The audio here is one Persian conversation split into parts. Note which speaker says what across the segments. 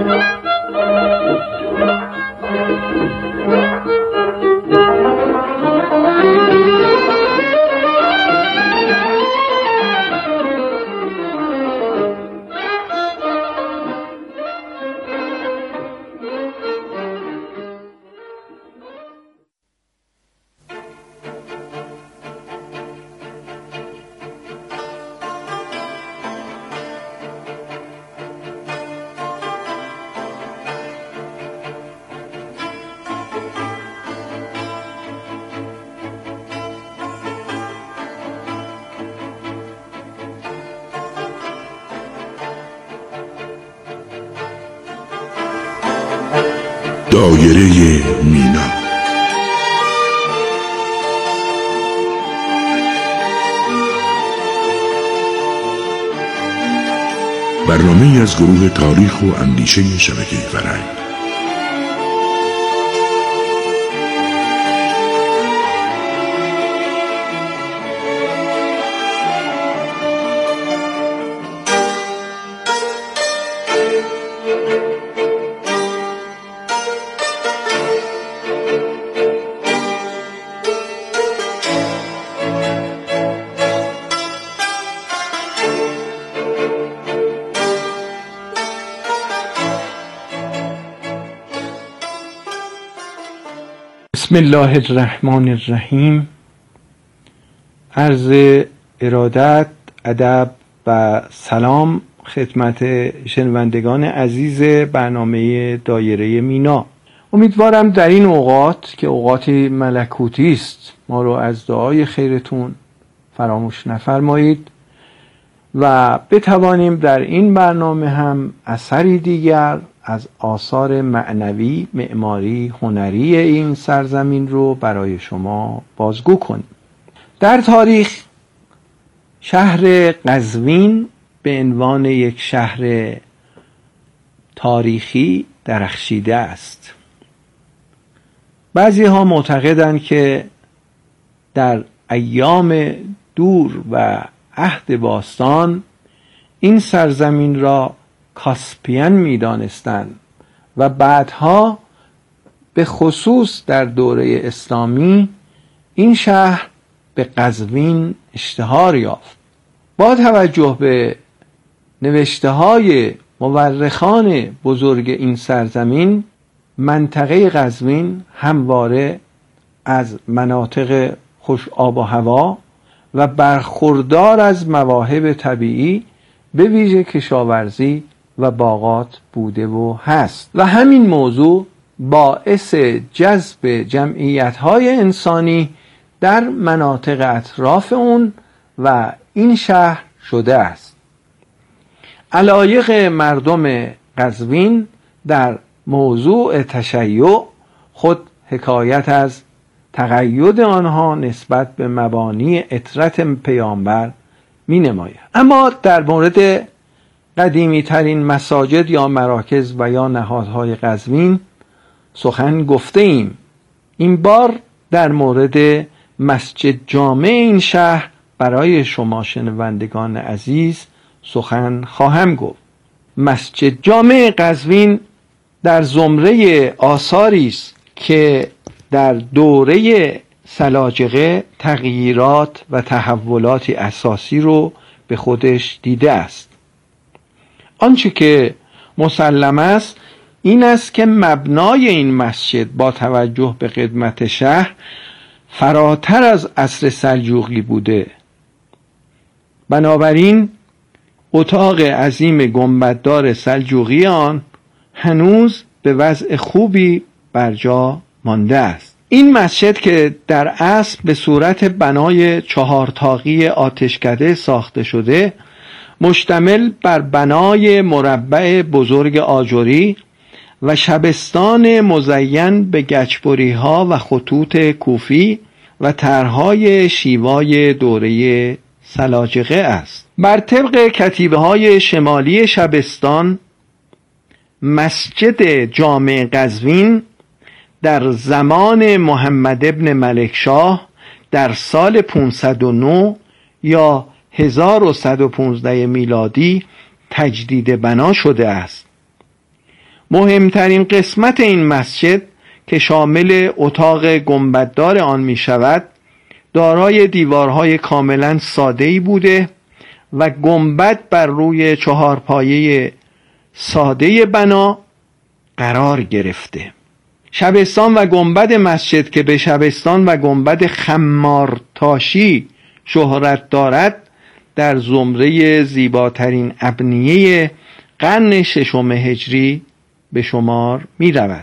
Speaker 1: دایره مینا. برنامه‌ای از گروه تاریخ و اندیشه شبکه فرهنگ.
Speaker 2: بسم الله الرحمن الرحیم. عرض ارادت، ادب و سلام خدمت شنوندگان عزیز برنامه دایره مینا. امیدوارم در این اوقات که اوقات ملکوتی است ما رو از دعای خیرتون فراموش نفرمایید و بتوانیم در این برنامه هم اثری دیگر از آثار معنوی، معماری، هنری این سرزمین رو برای شما بازگو کنیم. در تاریخ شهر قزوین به عنوان یک شهر تاریخی درخشیده است. بعضی ها معتقدند که در ایام دور و عهد باستان این سرزمین را کاسپین می دانستند و بعدها به خصوص در دوره اسلامی این شهر به قزوین اشتهار یافت. با توجه به نوشته های مورخان بزرگ این سرزمین، منطقه قزوین همواره از مناطق خوش آب و هوا و برخوردار از مواهب طبیعی به ویژه کشاورزی و باغات بوده و هست و همین موضوع باعث جذب جمعیت‌های انسانی در مناطق اطراف اون و این شهر شده است. علایق مردم قزوین در موضوع تشیع خود حکایت از تقید آنها نسبت به مبانی عطرت پیامبر می نماید. اما در مورد قدیمی ترین مساجد یا مراکز و یا نهادهای قزوین سخن گفته ایم. این بار در مورد مسجد جامع این شهر برای شما شنوندگان عزیز سخن خواهم گفت. مسجد جامع قزوین در زمره آثاری است که در دوره سلاجقه تغییرات و تحولاتی اساسی رو به خودش دیده است. آنچه که مسلم است این است که مبنای این مسجد با توجه به قدمت شهر فراتر از عصر سلجوقی بوده. بنابراین اتاق عظیم گنبددار سلجوقی آن هنوز به وضع خوبی بر جا مانده است. این مسجد که در اصل به صورت بنای 4 طاقی آتشکده ساخته شده، مشتمل بر بنای مربع بزرگ آجری و شبستان مزین به گچبری ها و خطوط کوفی و طرحهای شیوای دوره سلاجقه است. بر طبق کتیبه های شمالی شبستان، مسجد جامع قزوین در زمان محمد ابن ملکشاه در سال 509 یا 1115 میلادی تجدید بنا شده است. مهمترین قسمت این مسجد که شامل اتاق گنبددار آن می شود دارای دیوارهای کاملا ساده‌ای بوده و گنبد بر روی 4 پایه ساده بنا قرار گرفته. شبستان و گنبد مسجد که به شبستان و گنبد خمارتاشی شهرت دارد در زمره زیباترین ابنیه قرن 6 هجری به شمار می رود.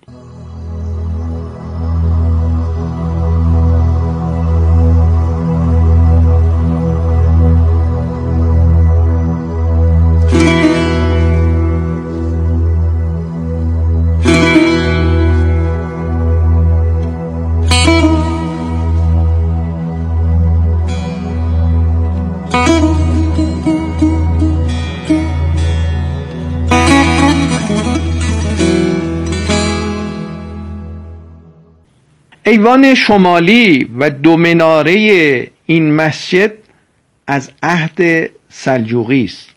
Speaker 2: ایوان شمالی و 2 مناره این مسجد از عهد سلجوقی است.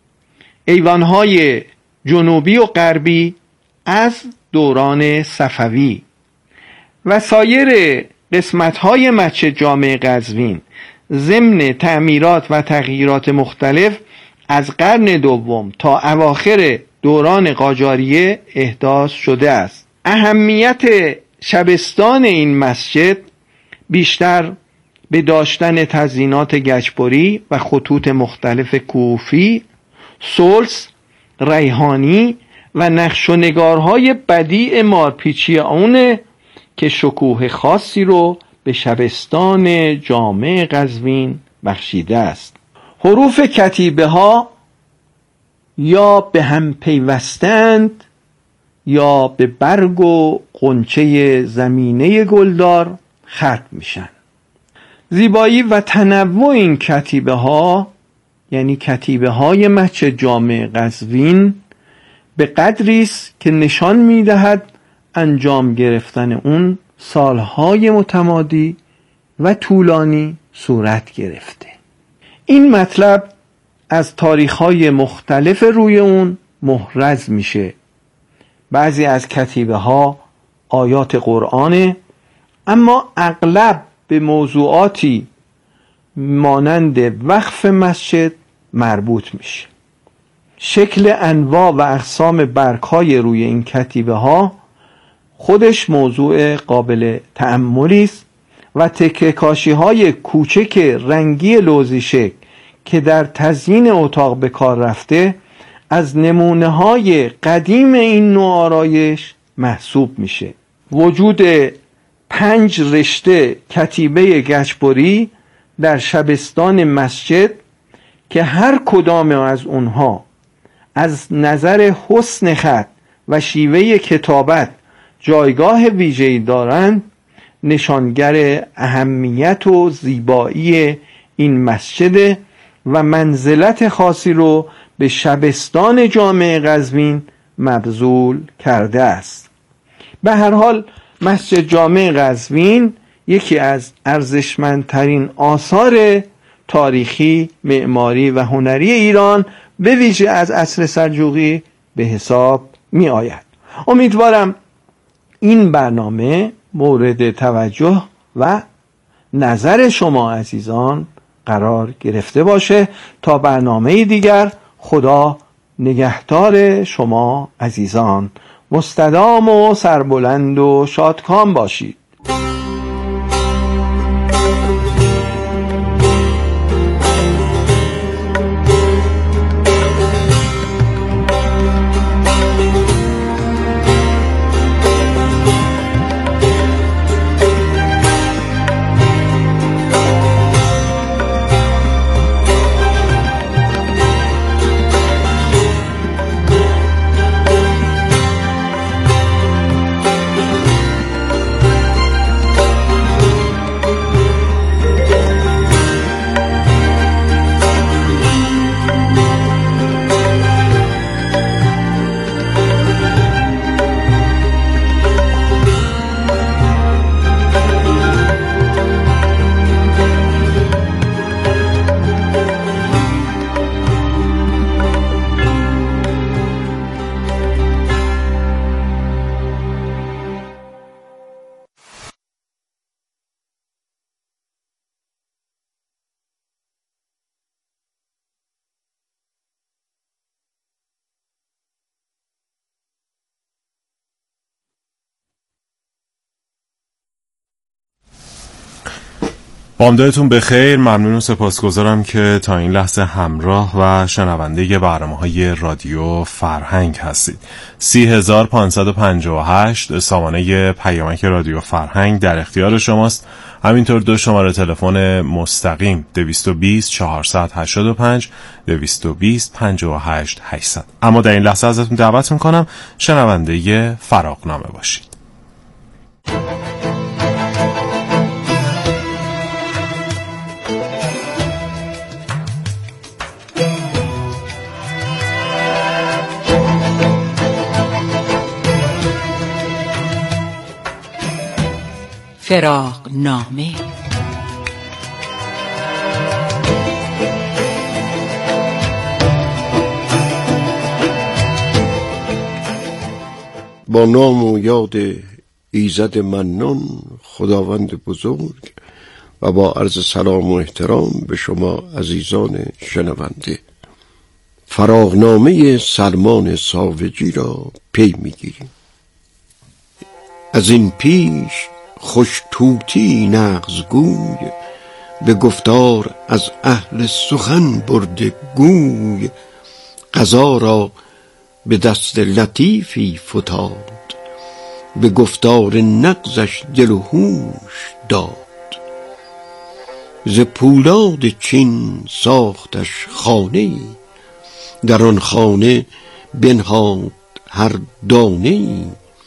Speaker 2: ایوانهای جنوبی و غربی از دوران صفوی و سایر قسمت‌های مسجد جامع قزوین ضمن تعمیرات و تغییرات مختلف از قرن دوم تا اواخر دوران قاجاریه احداث شده است. اهمیت شبستان این مسجد بیشتر به داشتن تزیینات گچبری و خطوط مختلف کوفی، سلس، ریحانی و نقش و نگارهای بدیع مارپیچی آنه که شکوه خاصی رو به شبستان جامع قزوین بخشیده است. حروف کتیبه ها یا به هم پیوستند یا به برگ و غنچه زمینه گلدار ختم میشن. زیبایی و تنوع این کتیبه ها یعنی کتیبه های مسجد جامع قزوین به قدری است که نشان میدهد انجام گرفتن اون سالهای متمادی و طولانی صورت گرفته. این مطلب از تاریخ‌های مختلف روی اون محرز میشه. بعضی از کتیبه ها آیات قرآنه، اما اغلب به موضوعاتی مانند وقف مسجد مربوط میشه. شکل انواع و اقسام برگ‌های روی این کتیبه ها خودش موضوع قابل تأملی است و تکه کاشی های کوچک رنگی لوزی شکل که در تزیین اتاق به کار رفته از نمونه های قدیم این نوع آرایش محسوب میشه. وجود 5 رشته کتیبه گچبری در شبستان مسجد که هر کدام از اونها از نظر حسن خط و شیوه کتابت جایگاه ویژه‌ای دارند نشانگر اهمیت و زیبایی این مسجد و منزلت خاصی رو به شبستان جامع قزوین مبذول کرده است. به هر حال مسجد جامع قزوین یکی از ارزشمندترین آثار تاریخی، معماری و هنری ایران به ویژه از عصر سلجوقی به حساب می آید. امیدوارم این برنامه مورد توجه و نظر شما عزیزان قرار گرفته باشه. تا برنامه دیگر، خدا نگهدار شما عزیزان. مستدام و سربلند و شادکام باشید.
Speaker 3: بامدادتون بخیر. ممنون و سپاسگزارم که تا این لحظه همراه و شنونده برنامه‌های رادیو فرهنگ هستید. 30558 سامانه پیامک رادیو فرهنگ در اختیار شماست. همینطور 2 شماره تلفن مستقیم 220 485 220 58 800. اما در این لحظه ازتون دعوت میکنم شنونده فراغنامه باشید.
Speaker 4: فراغنامه
Speaker 5: با نام و یاد ایزد منان خداوند بزرگ و با عرض سلام و احترام به شما عزیزان شنونده، فراغنامه سلمان ساوجی را پی میگیریم. از این پیش خوش توتی نغزگوی، به گفتار از اهل سخن برده گوی. قضا را به دست لطیفی فتاد، به گفتار نغزش دل و هوش داد. ز پولاد چین ساختش خانه‌ای، در آن خانه بنهاد هر دانه‌ای.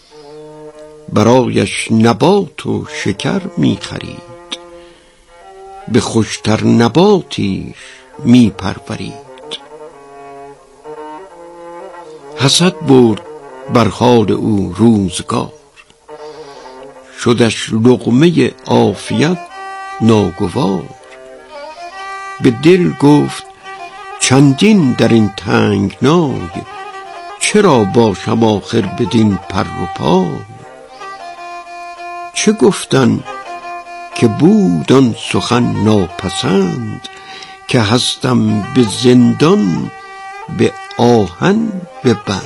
Speaker 5: برایش نبات و شکر می خرید، به خوشتر نباتیش می پرورید. حسد برد بر حال او روزگار، شدش لقمه عافیت ناگوار. به دل گفت چندین در این تنگنای، چرا باشم آخر بدین پر و پای. چه گفتن که بود آن سخن ناپسند، که هستم به زندان به آهن ببند.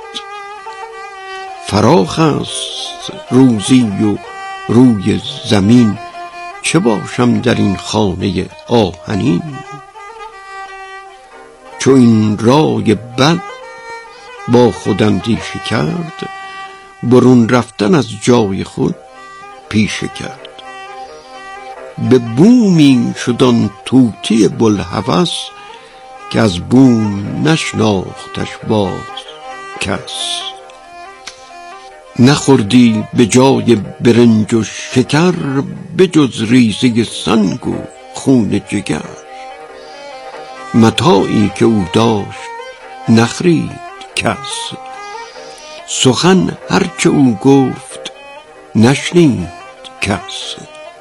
Speaker 5: فراخ است روزی و روی زمین، چه باشم در این خانه آهنین. چو این رای بد با خودم اندیشه کرد، برون رفتن از جای خود پیشه کرد. به بومی شد آن طوطی بوالهوس، که از بوم نشناختش باز کس. نخوردی به جای برنج و شکر، به جز ریزه سنگ و خون جگر. متاعی که او داشت نخرید کس، سخن هرچه او گفت نشنید کس.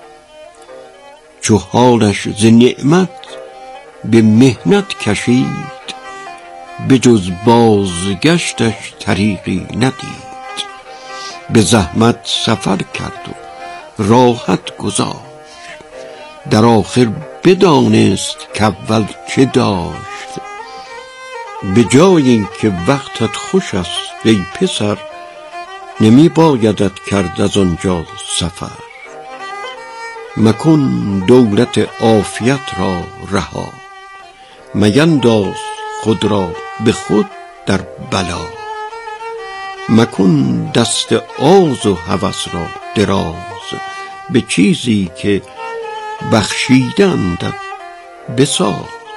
Speaker 5: چو حالش ز نعمت به محنت کشید، به جز بازگشتش طریقی ندید. به زحمت سفر کرد و راحت گذاشت، در آخر بدانست که اول چه داشت. به جایی که وقتت خوش است ای پسر، نمی بایدت کرد از آنجا سفر. مکن دولت عافیت را رها، مینداز خود را به خود در بلا. مکن دست آز و هوس را دراز، به چیزی که بخشیدند بساز.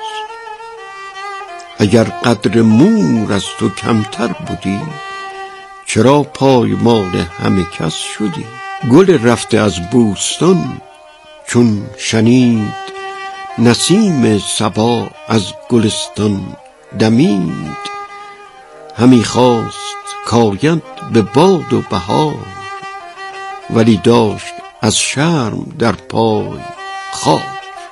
Speaker 5: اگر قدر مور از تو کمتر بودی، چرا پایمال همه کس شدی. گل رفته از بوستان چون شنید، نسیم صبا از گلستان دمید. همی خواست کاید به باد و بهار، ولی داشت از شرم در پای خار.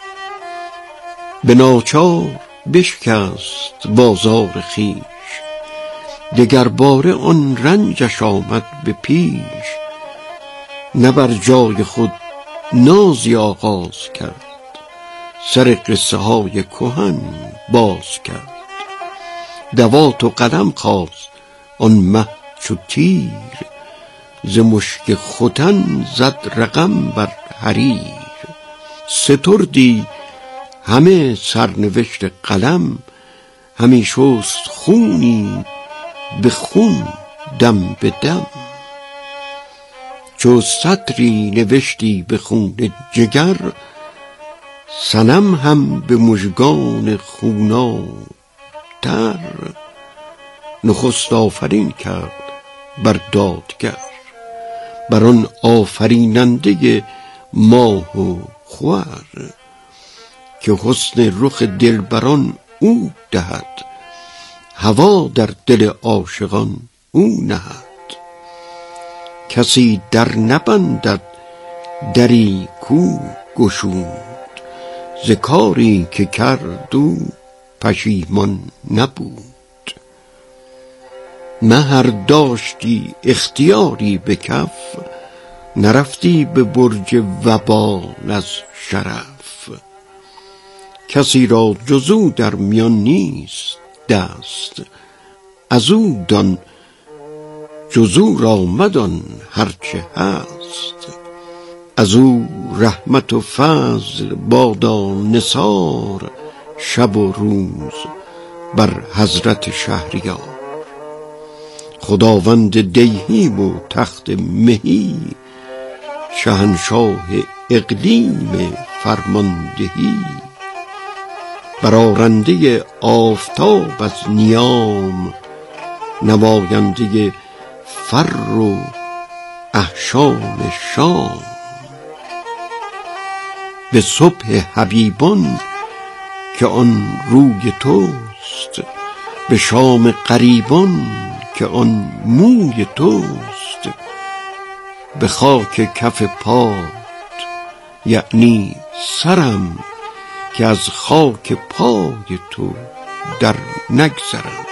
Speaker 5: به ناچار بشکست بازار خویش، دگر باره آن رنجش آمد به پیش. نه بر جای خود نازی آغاز کرد، سر قصه های کهن باز کرد. دوات و قلم خواست آن مه چو تیر، ز مشک ختن زد رقم بر حریر. ستردی همه سرنوشت قلم، همی شست خونی به خون دم به دم. چو سطری نوشتی به خون جگر، صنم هم به مژگان خونابتر. نخست آفرین کرد بر دادگر، بر آن آفریننده ماه و خور. که حسن رخ دلبران او دهد، هوا در دل عاشقان او نهد. کسی در نبندد دری کو گشود، ز کاری که کرد او پشیمان نبود. مهر داشتی اختیاری به کف، نرفتی به برج وبال از شرف. کسی را جز او در میان نیست دست، از او دان جز او را مدان هرچه هست. از او رحمت و فضل بادا نثار، شب و روز بر حضرت شهریار. خداوند دیهی و تخت مهی، شهنشاه اقلیم فرماندهی. برآرنده آفتاب از نیام، نماینده فر و احشام شام. به صبح حبیبان که آن روی توست، به شام غریبان که آن موی توست. به خاک کف پات یعنی سرم، که از خاک پای تو در نگذرم.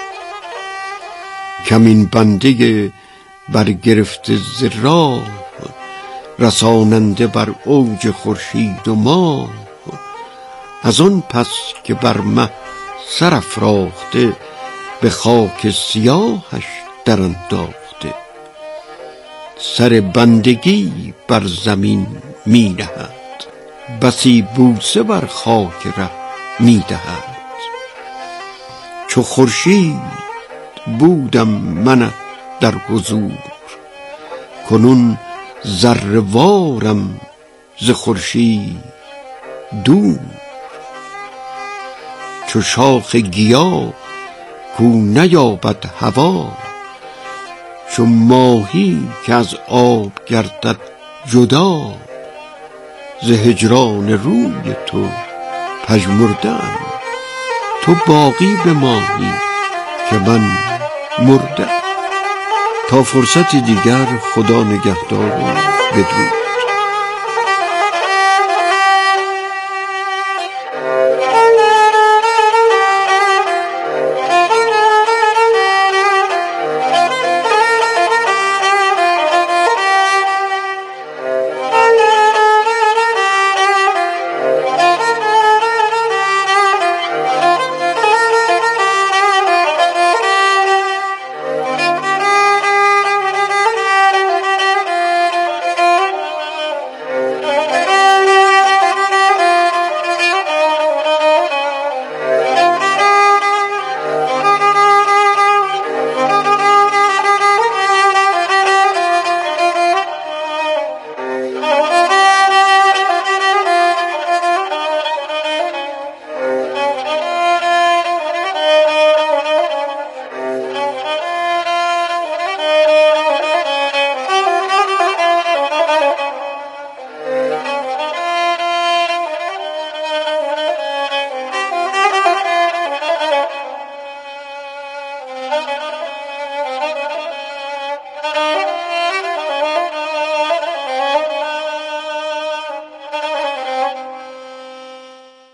Speaker 5: کمین بنده برگرفته ز راه، رساننده بر اوج خورشید و ماه. از آن پس که بر مه سر افراخته، به خاک سیاهش در انداخته. سر بندگی بر زمین می نهد، بسی بوسه بر خاک ره می دهد. چو خورشید بودم من در حضور، کنون ذره وارم ز خورشید دور. چو شاخ گیا کو نیابد هوا، چو ماهی که از آب گردد جدا. ز هجران روی تو پژمردم، تو باقی بمانی که من مردم. تا فرصت دیگر، خدا نگهدار و بدرود.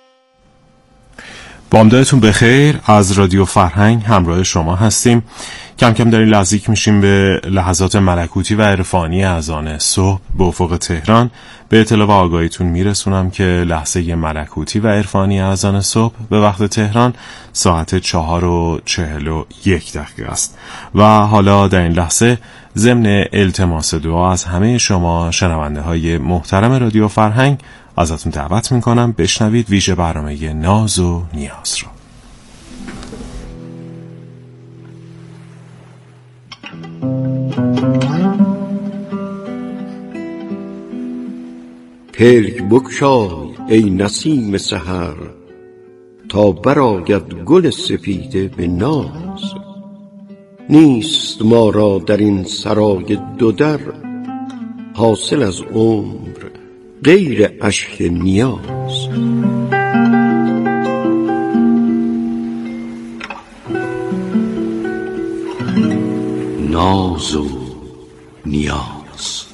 Speaker 3: بامدادتون بخیر. از رادیو فرهنگ همراه شما هستیم. کم کم داریم نزدیک میشیم به لحظات ملکوتی و عرفانی اذان صبح به افق تهران. به اطلاع و آگاهیتون میرسونم که لحظه ملکوتی و عرفانی اذان صبح به وقت تهران ساعت 4:41 است. و حالا در این لحظه ضمن التماس دعا از همه شما شنونده های محترم رادیو فرهنگ ازتون دعوت میکنم بشنوید ویژه برنامه ناز و نیاز رو.
Speaker 5: پلک بگشای ای نسیم سحر، تا برآید گل سپیده به ناز. نیست ما را در این سرای دو در، حاصل از عمر غیر اشک نیاز. ناز و نیاز.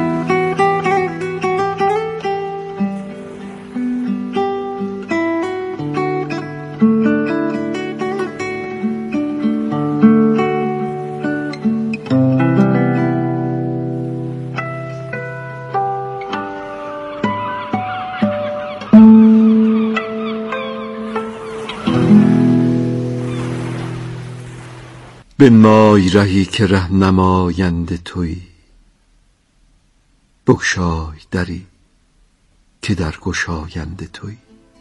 Speaker 4: بنمای رهی که رهنماینده تویی، بگشای دری که در گشاینده تویی.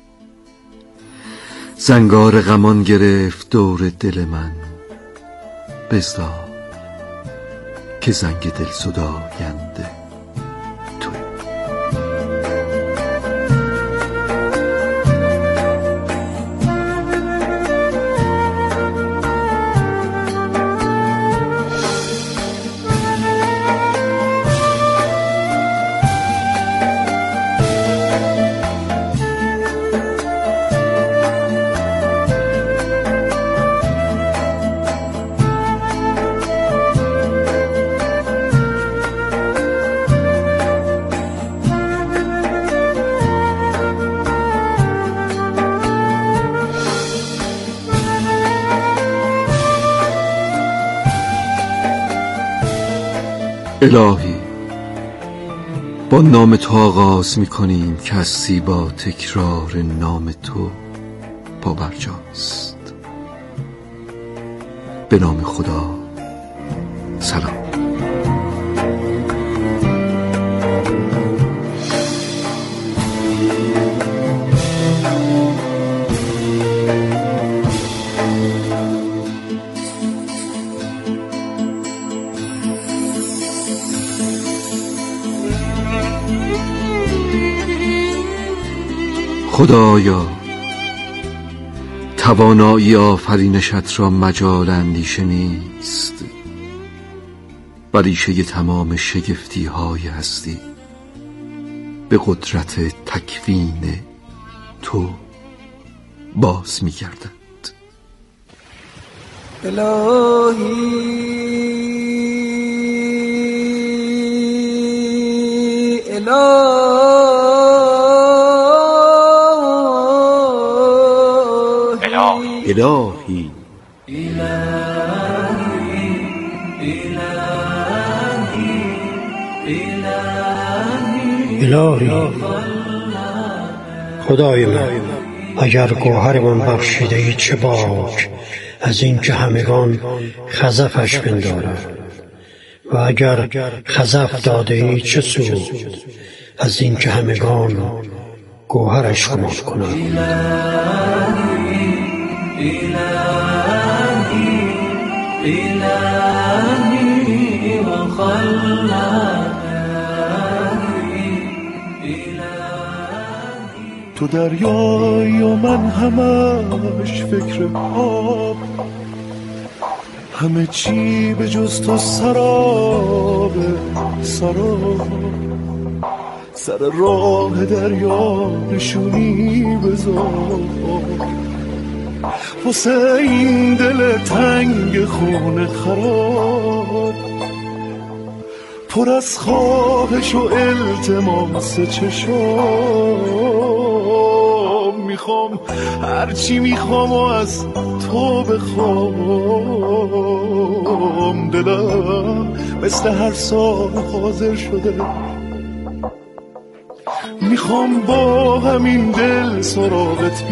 Speaker 4: زنگار غمان گرفت دور دل من، بزدای که زنگ دل زداینده تویی. الهی با نام تو آغاز می‌کنیم که هستی با تکرار نام تو پابرجاست. به نام خدا سلام. خدایا توانایی آفرینشت را مجال اندیشه نیست، و ریشه تمام شگفتی های هستی به قدرت تکوین تو باز می گردد.
Speaker 5: الهی
Speaker 6: الهی خدای من، اگر گوهر من بخشیده ای چه باک از این که همگان خزفش پندارد، و اگر خزف داده ای چه سود از این که همگان گوهرش گمان کنند.
Speaker 7: إلهي تو دریایی و من همش فکر آب، همه چی به جز تو سراب سراب. سر راه دریا نشونی بذار واسه این دل تنگ خون خراب، پر از خواهش و التماس چشام میخوام هرچی میخوام و از تو بخوام. دلم مثل هر سال حاضر شده، میخوام با همین دل سراغت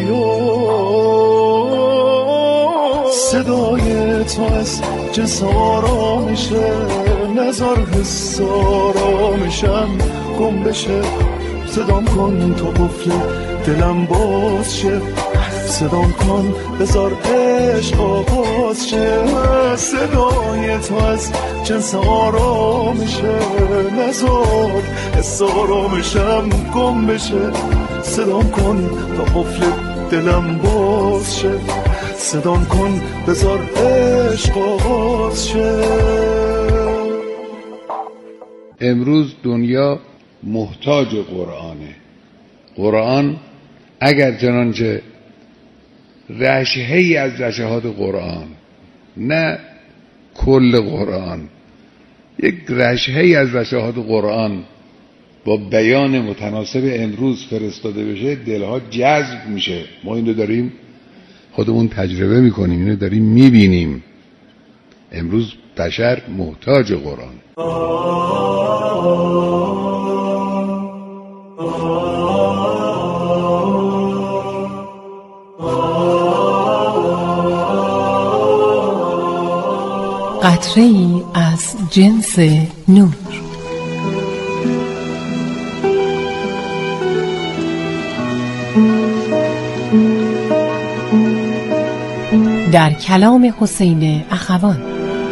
Speaker 7: بیام. صدای تو از جنس آرامشه، نذار حس آرامشم گم بشه. صدام کن تا قفل دلم باز شه، صدام کن بذار عشق آغاز شه. صدای تو از جنس آرامشه، نذار حس آرامشم گم بشه. صدام کن تا قفل دلم باز شه، صدام کن بذار عشق آغاز شه.
Speaker 8: امروز دنیا محتاج قرآنه. قرآن اگر چنانچه رشحه‌ای از رشحات قرآن، نه کل قرآن، یک رشحه‌ای از رشحات قرآن با بیان متناسب امروز فرستاده بشه، دلها جذب میشه. ما اینو داریم خودمون تجربه میکنیم، اینو داریم میبینیم. امروز بشر محتاج قرآن.
Speaker 9: قطره‌ای از جنس نور. در کلام حسین اخوان.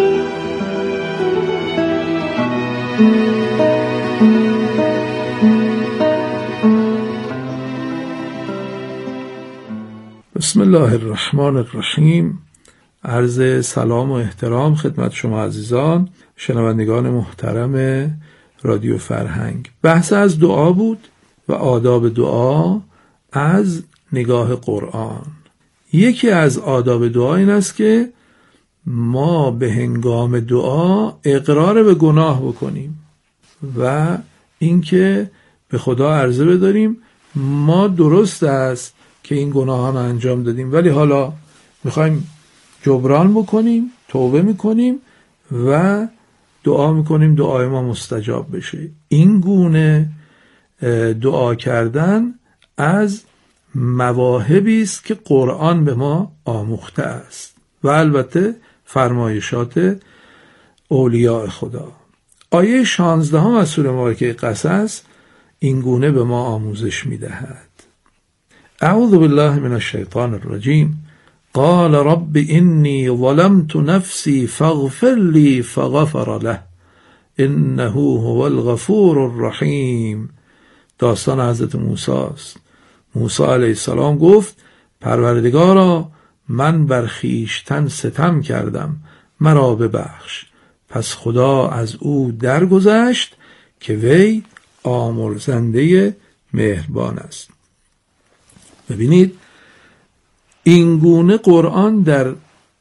Speaker 2: بسم الله الرحمن الرحیم. عرض سلام و احترام خدمت شما عزیزان شنوندگان محترم رادیو فرهنگ. بحث از دعا بود و آداب دعا از نگاه قرآن. یکی از آداب دعا این است که ما به هنگام دعا اقرار به گناه بکنیم و اینکه به خدا عرضه بداریم ما درست است که این گناهان انجام دادیم، ولی حالا میخوایم جبران بکنیم، توبه میکنیم و دعا میکنیم دعای ما مستجاب بشه. این گونه دعا کردن از مواهبی است که قرآن به ما آموخته است و البته فرمایشات اولیاء خدا. آیه 16 از سوره مبارکه قصص این گونه به ما آموزش میدهد. اعوذ بالله من الشیطان الرجیم. قال رب انی ظلمت نفسی فاغفر لی فغفر له انه هو الغفور الرحیم. داستان حضرت موسی است. موسی علیه السلام گفت پروردگارا من بر خویشتن ستم کردم، مرا ببخش. پس خدا از او درگذشت که وی آمرزنده مهربان است. ببینید این گونه قرآن در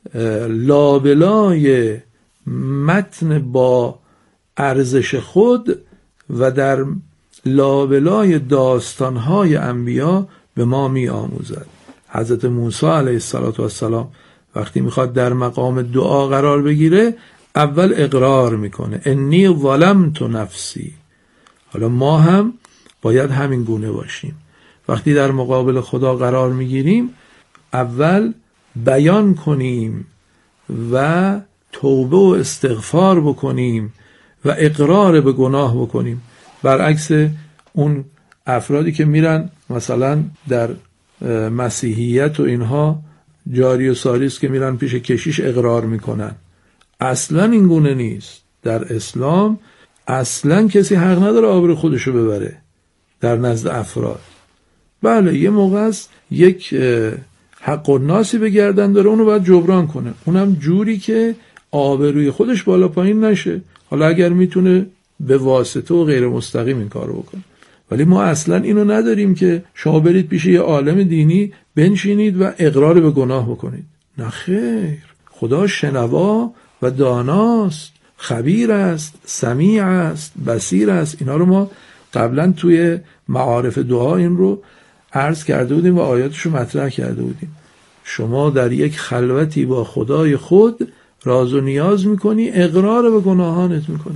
Speaker 2: لابلای متن با ارزش خود و در لابلای داستانهای انبیا به ما می آموزد. حضرت موسی علیه السلام وقتی میخواد در مقام دعا قرار بگیره اول اقرار میکنه انی ظلمت نفسی. حالا ما هم باید همین گونه باشیم. وقتی در مقابل خدا قرار میگیریم اول بیان کنیم و توبه و استغفار بکنیم و اقرار به گناه بکنیم. برعکس اون افرادی که میرن مثلا در مسیحیت و اینها جاری و ساری است که میرن پیش کشیش اقرار میکنن. اصلا این گونه نیست. در اسلام اصلا کسی حق نداره آبرو خودشو ببره در نزد افراد. بله یه موقع است یک حق و ناسی به گردن داره، اونو باید جبران کنه، اونم جوری که آبروی خودش بالا پایین نشه. حالا اگر میتونه به واسطه و غیر مستقیم این کارو بکنه. ولی ما اصلا اینو نداریم که شما برید پیش یه عالم دینی بنشینید و اقرار به گناه بکنید. نه خیر، خدا شنوا و داناست، خبیر است، سمیع است، بصیر است. اینا رو ما قبلا توی معارف دعا این رو
Speaker 10: عرض کرده بودیم و آیاتشو مطرح کرده بودیم. شما در یک خلوتی با خدای خود راز و نیاز میکنی، اقرار به گناهانت میکنی.